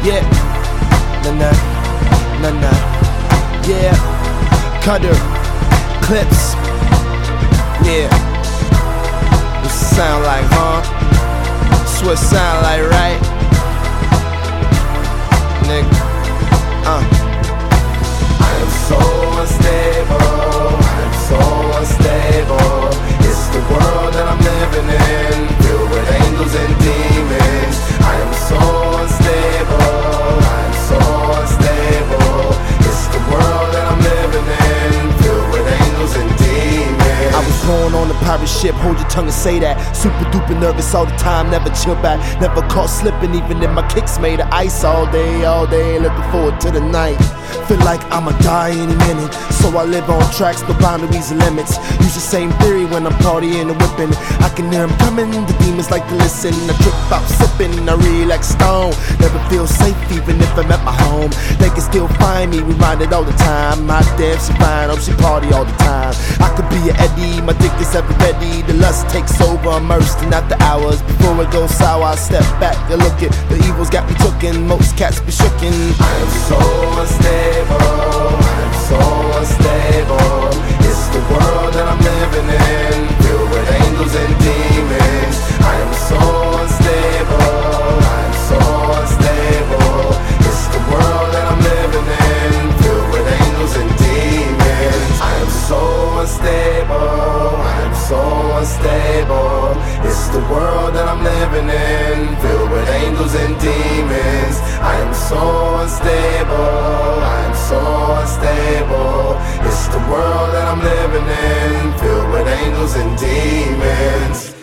Yeah, nah, yeah, Cutter, Clips, yeah. What's it sound like, huh? That's what it sound like, right? Nigga, I am so unstable, I am so unstable. It's the world that I'm living in, filled with angels and demons. I am so unstable, I am so unstable. It's the world that I'm living in, filled with angels and demons. I was born on a pirate ship, hold your tongue and say that. Super duper nervous all the time, never chill back. Never caught slipping, even if my kicks made of ice. All day, looking forward to the night. Feel like I'ma die any minute, so I live on tracks, no boundaries and limits. Use the same theory when I'm partying and whipping. I can hear them coming, the demons like to listen. I trip out sipping, I relax stone. Never feel safe even if I'm at my home. They can still find me, reminded all the time. My damn, she fine, oh she party all the time. I could be an Eddie, my dick is ever ready. The lust takes over, immersed in after hours. Before it goes sour, I step back and look at the evils got me tookin'. Most cats be shookin'. I am so unstable, I am so unstable. It's the world that I'm living in, filled with angels and demons. I am so unstable, I am so unstable. It's the world that I'm living in, filled with angels and demons. I am so unstable, I am so unstable. It's the world that I'm living in, filled with angels and demons. I am so unstable, I am so unstable. It's the world that I'm living in, filled with angels and demons.